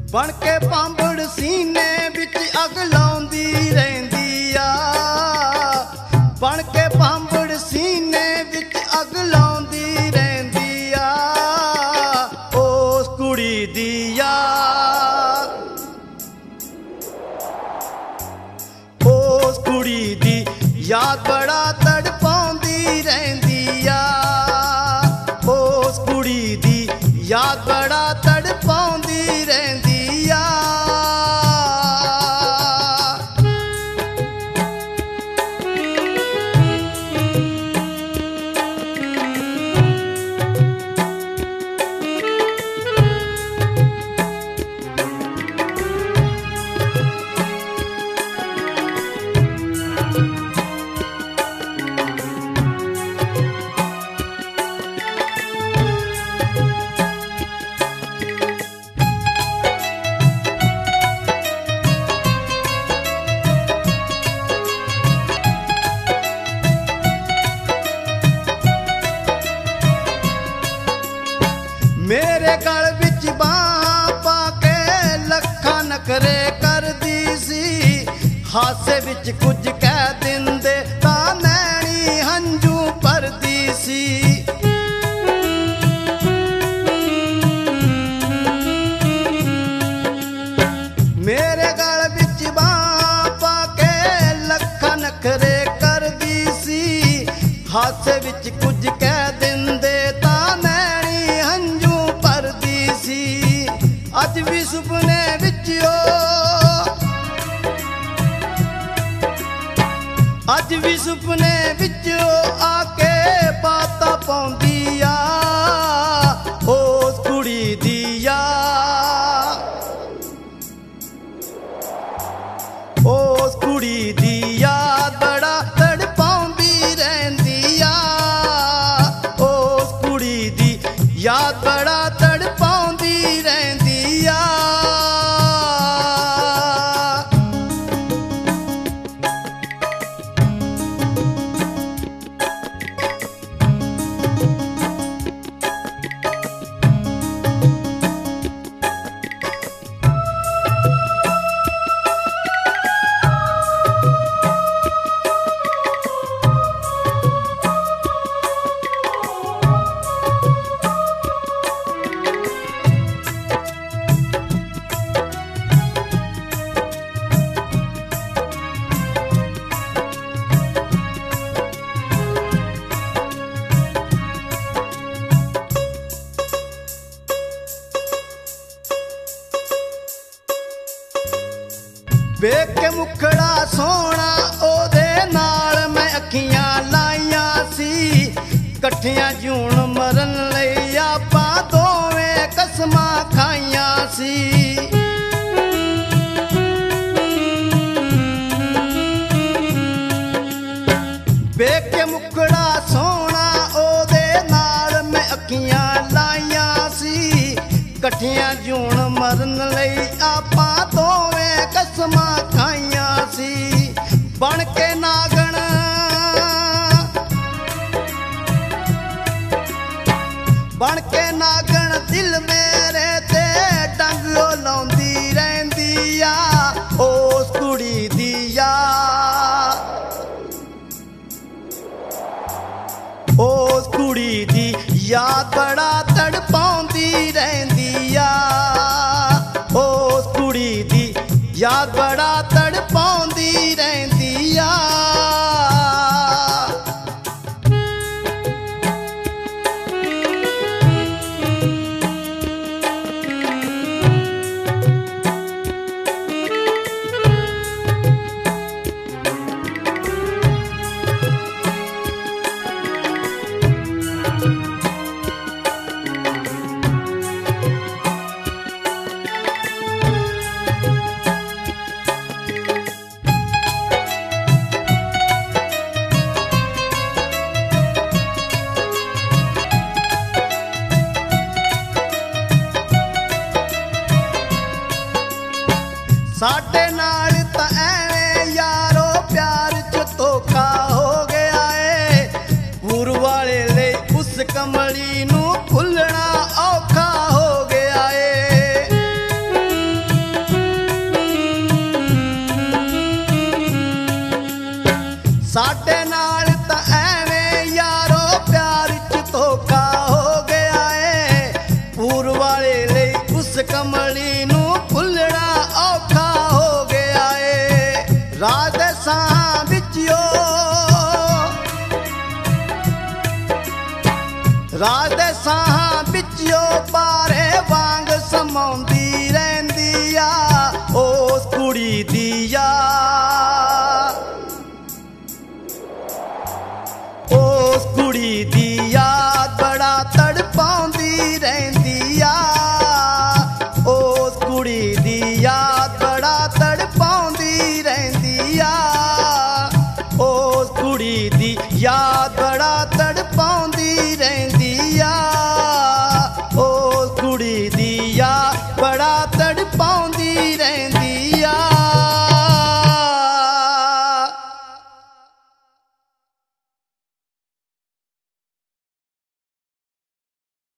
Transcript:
बन के पांबड़ सीने विच अग लाउंदी रहिंदी आ। बन के पांबड़ सीने विच अग लाउंदी रहिंदी आ। उस कुड़ी दी याद, उस कुड़ी दी याद बड़ा तड़पाउंदी रहिंदी आ। उस कुड़ी दी याद बड़ा तड़पाउंदी रहिंदी आ। मेरे गल विच बां पाके लखा नखरे करदी सी। हासे विच कुछ कह दिंदे तां नैणी हंजू भरदी सी। मेरे गल विच बां पाके लखा नखरे करदी सी। हासे विच कुछ कह दिंदे तां नैणी हंजू भरदी सी। अज भी सुपने विच अज भी सुपने विच आके बातां पाउंदी आ। उस कुड़ी दी याद, उस कुड़ी दी याद बड़ा तड़पाउंदी रहिंदी आ। उस कुड़ी दी याद बड़ा तड़पाउंदी रहिंदी आ। वेख के मुखड़ा सोहना ओदे नाल मैं अखियां लाइयां सी। कट्ठियां जून मरन लई आपां दोवें कसमां खाइयां सी। वेख के मुखड़ा सोहना ओदे नाल मैं अखियां लाइयां सी। कट्ठियां जून मरन लई आपां दोवें कसमां खाइयां सी। बन के नागण, बन के नागण दिल मेरे ते डंग लाउंदी रहिंदी आ। उस कुड़ी दी याद, उस कुड़ी दी याद बड़ा तड़पाउंदी रहिंदी आ। उस कुड़ी दी याद बड़ा तड़पाउंदी रहिंदी आ। साडे नाल तां ऐवें यारो प्यार च धोखा हो गया है। पूर वाले ले उस कमली नूं भुलना औखा हो गया है। ਰਾਜ ਦੇ ਸਾਹਾਂ